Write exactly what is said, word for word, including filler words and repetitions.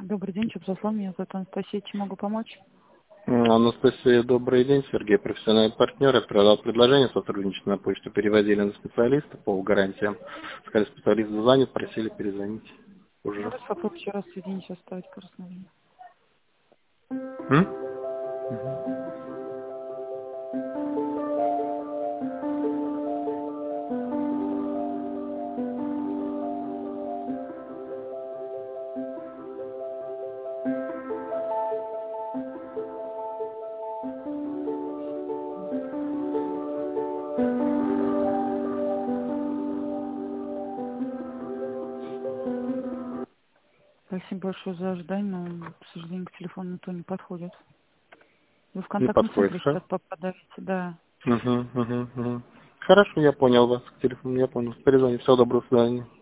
Добрый день, Чебзаслав, меня зовут Анастасия, чем могу помочь? Анастасия, добрый день. Сергей, профессиональный партнер. Я передал предложение сотрудничать на почту, переводили на специалиста по гарантиям. Сказали, специалист занят, просили перезвонить уже. Давайте попробуем еще раз соединить, оставить пару мгновений. М? Мгм. Спасибо большое за ожидание, но, к сожалению, к телефону никто не подходит. Вы в Не контактном подходит, центре ха? сейчас попадаете, да. Угу, угу, угу. Хорошо, я понял вас. К телефону, я понял. Перезвоню. Всего доброго, до свидания.